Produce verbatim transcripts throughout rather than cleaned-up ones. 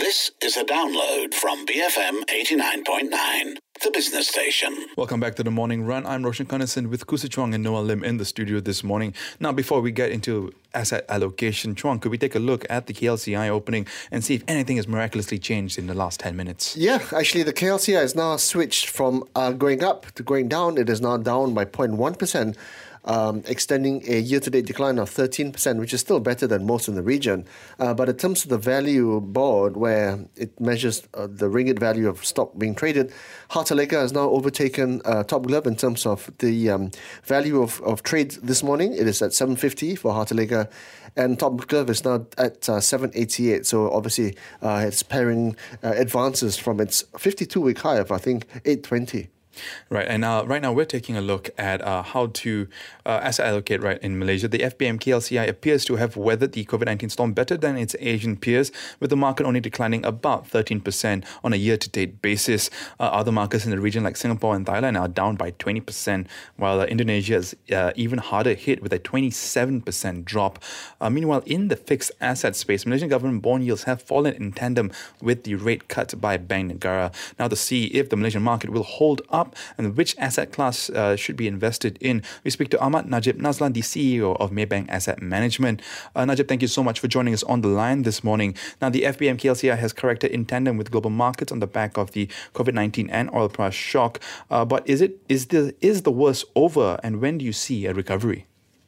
This is a download from B F M eighty-nine point nine, the business station. Welcome back to The Morning Run. I'm Roshan Kanesan with Kusi Chuang and Noah Lim in the studio this morning. Now, before we get into asset allocation, Chuang, could we take a look at the K L C I opening and see if anything has miraculously changed in the last ten minutes? Yeah, actually, the K L C I is now switched from uh, going up to going down. It is now down by zero point one percent. Um, extending a year-to-date decline of thirteen percent, which is still better than most in the region. Uh, but in terms of the value board, where it measures uh, the ringgit value of stock being traded, Hartalega has now overtaken uh, Top Glove in terms of the um, value of, of trades this morning. It is at seven fifty for Hartalega, and Top Glove is now at uh, seven eighty-eight. So obviously, uh, it's pairing uh, advances from its fifty-two-week high of, I think, eight twenty. Right, and uh, right now we're taking a look at uh, how to uh, asset allocate right in Malaysia. The F B M K L C I appears to have weathered the COVID nineteen storm better than its Asian peers, with the market only declining about thirteen percent on a year-to-date basis. Uh, other markets in the region like Singapore and Thailand are down by twenty percent, while uh, Indonesia is uh, even harder hit with a twenty-seven percent drop. Uh, meanwhile, in the fixed asset space, Malaysian government bond yields have fallen in tandem with the rate cut by Bank Negara. Now, to see if the Malaysian market will hold up and which asset class uh, should be invested in, we speak to Ahmad Najib Nazlan, the C E O of Maybank Asset Management. Uh, Najib, thank you so much for joining us on the line this morning. Now, the F B M K L C I has corrected in tandem with global markets on the back of the COVID nineteen and oil price shock. Uh, but is it is the is the worst over, and when do you see a recovery?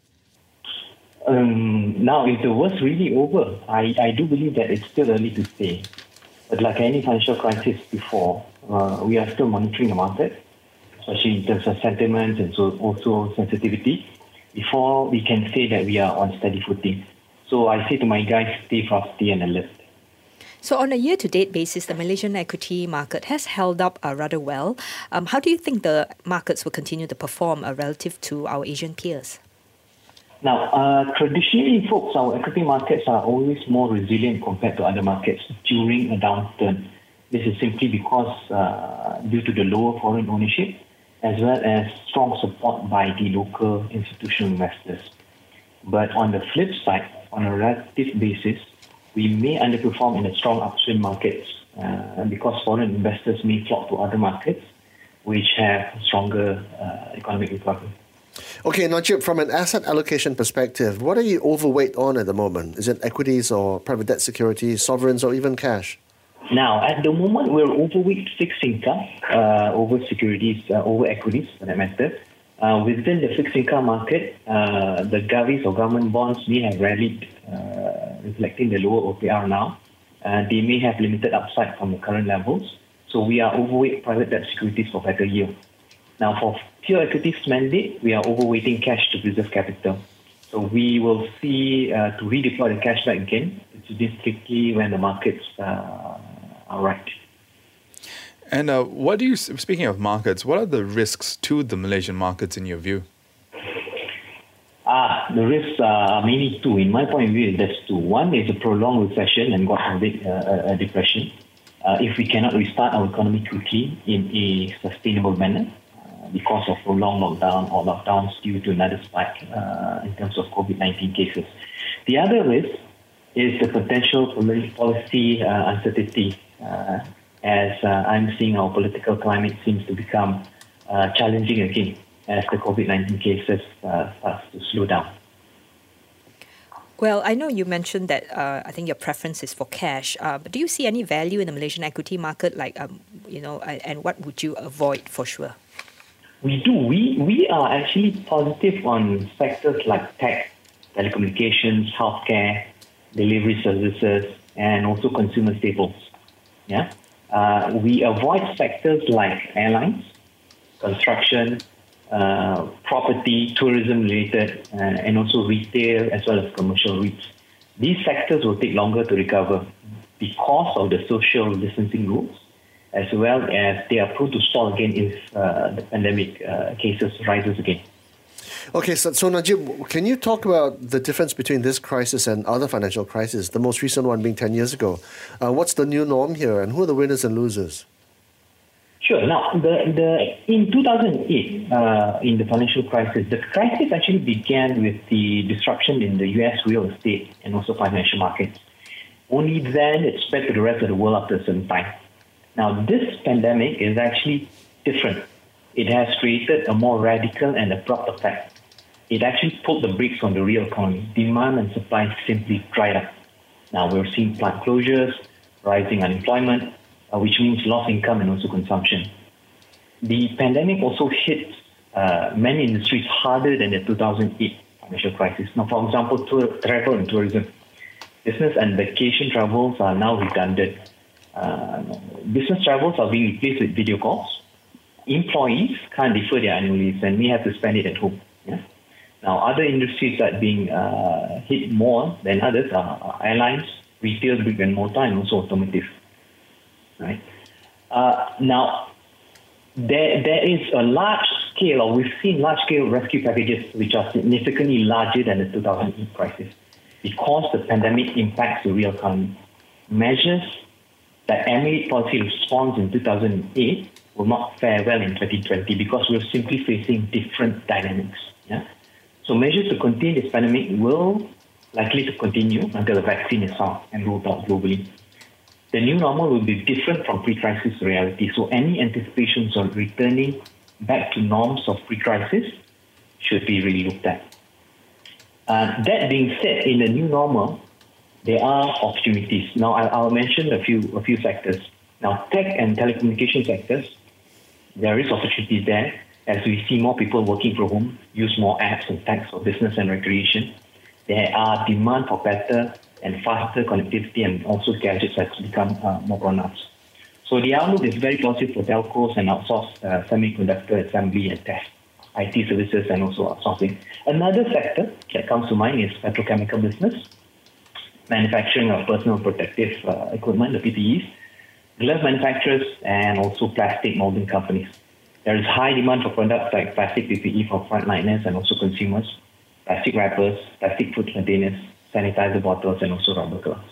Um, now, is the worst really over? I, I do believe that it's still early to say. But like any financial crisis before, uh, we are still monitoring the market, especially in terms of sentiments and so also sensitivity, before we can say that we are on steady footing. So I say to my guys, stay frosty and alert. So on a year-to-date basis, the Malaysian equity market has held up uh, rather well. Um, how do you think the markets will continue to perform uh, relative to our Asian peers? Now, uh, traditionally, folks, our equity markets are always more resilient compared to other markets during a downturn. This is simply because uh, due to the lower foreign ownership, as well as strong support by the local institutional investors. But on the flip side, on a relative basis, we may underperform in the strong upstream markets uh, because foreign investors may flock to other markets which have stronger uh, economic recovery. Okay, Najib, from an asset allocation perspective, what are you overweight on at the moment? Is it equities or private debt securities, sovereigns, or even cash? Now, at the moment, we're overweight fixed income uh, over securities, uh, over equities, for that matter. Uh, within the fixed income market, uh, the govies or government bonds may have rallied, uh, reflecting the lower O P R now. Uh, they may have limited upside from the current levels. So we are overweight private debt securities for better yield. Now, for pure equities mandate, we are overweighting cash to preserve capital. So we will see uh, to redeploy the cash back again, strategically when the markets uh, are right. And uh, what do you, speaking of markets, what are the risks to the Malaysian markets in your view? Ah, the risks are mainly two. In my point of view, there's two. One is a prolonged recession and God forbid uh, a depression. Uh, if we cannot restart our economy quickly in a sustainable manner, because of prolonged lockdown or lockdowns due to another spike uh, in terms of COVID nineteen cases. The other risk is the potential policy uh, uncertainty uh, as uh, I'm seeing our political climate seems to become uh, challenging again as the COVID nineteen cases uh, starts to slow down. Well, I know you mentioned that uh, I think your preference is for cash, uh, but do you see any value in the Malaysian equity market, like, um, you know, and what would you avoid for sure? We do. We we are actually positive on sectors like tech, telecommunications, healthcare, delivery services, and also consumer staples. Yeah, uh, we avoid sectors like airlines, construction, uh, property, tourism-related, uh, and also retail as well as commercial REITs. These sectors will take longer to recover because of the social distancing rules, as well as they are prone to stall again if uh, the pandemic uh, cases rises again. Okay, so, so Najib, can you talk about the difference between this crisis and other financial crises, the most recent one being ten years ago? Uh, what's the new norm here, and who are the winners and losers? Sure. Now, the, the in two thousand eight, uh, in the financial crisis, the crisis actually began with the disruption in the U S real estate and also financial markets. Only then it spread to the rest of the world after a certain time. Now, this pandemic is actually different. It has created a more radical and abrupt effect. It actually pulled the brakes on the real economy. Demand and supply simply dried up. Now, we're seeing plant closures, rising unemployment, uh, which means lost income and also consumption. The pandemic also hit uh, many industries harder than the two thousand eight financial crisis. Now, for example, tour, travel and tourism. Business and vacation travels are now redundant. Uh, business travels are being replaced with video calls. Employees can't defer their annual leaves and may have to spend it at home. Yeah? Now, other industries that are being uh, hit more than others are airlines, retail, brick and mortar, and also automotive. Right? Uh, now, there there is a large scale, or we've seen large scale rescue packages which are significantly larger than the two thousand eight crisis because the pandemic impacts the real economy. Measures that emulate policy response in two thousand eight will not fare well in twenty twenty because we're simply facing different dynamics. Yeah? So measures to contain this pandemic will likely to continue until the vaccine is found and rolled out globally. The new normal will be different from pre-crisis reality, so any anticipations of returning back to norms of pre-crisis should be really looked at. Uh, that being said, in the new normal, there are opportunities. Now, I'll mention a few a few sectors. Now, tech and telecommunication sectors, there is opportunities there as we see more people working from home, use more apps and tech for business and recreation. There are demand for better and faster connectivity, and also gadgets has become uh, more pronounced. So the outlook is very positive for telcos and outsourced uh, semiconductor assembly and test, I T services, and also outsourcing. Another sector that comes to mind is petrochemical business, manufacturing of personal protective uh, equipment, the P P Es, glove manufacturers, and also plastic molding companies. There is high demand for products like plastic P P E for frontliners and also consumers, plastic wrappers, plastic food containers, sanitizer bottles, and also rubber gloves.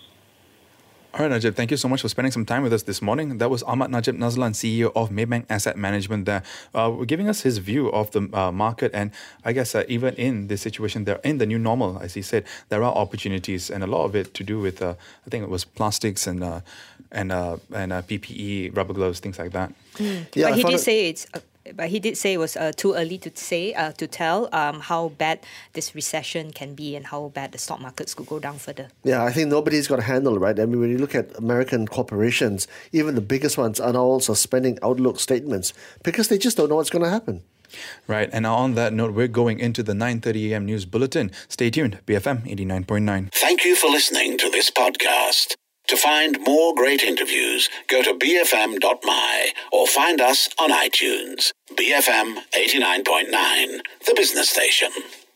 All right, Najib, thank you so much for spending some time with us this morning. That was Ahmad Najib Nazlan, C E O of Maybank Asset Management there, uh, giving us his view of the uh, market. And I guess uh, even in this situation, there in the new normal, as he said, there are opportunities, and a lot of it to do with, uh, I think it was plastics and uh, and uh, and uh, P P E, rubber gloves, things like that. Mm. Yeah, but he did it- say it's... Uh, But he did say it was uh, too early to say, uh, to tell um, how bad this recession can be and how bad the stock markets could go down further. Yeah, I think nobody's got a handle, right? I mean, when you look at American corporations, even the biggest ones are now also suspending outlook statements because they just don't know what's going to happen. Right, and on that note, we're going into the nine thirty a.m. news bulletin. Stay tuned, B F M eighty-nine point nine. Thank you for listening to this podcast. To find more great interviews, go to b f m dot m y or find us on iTunes. B F M eighty-nine point nine, the business station.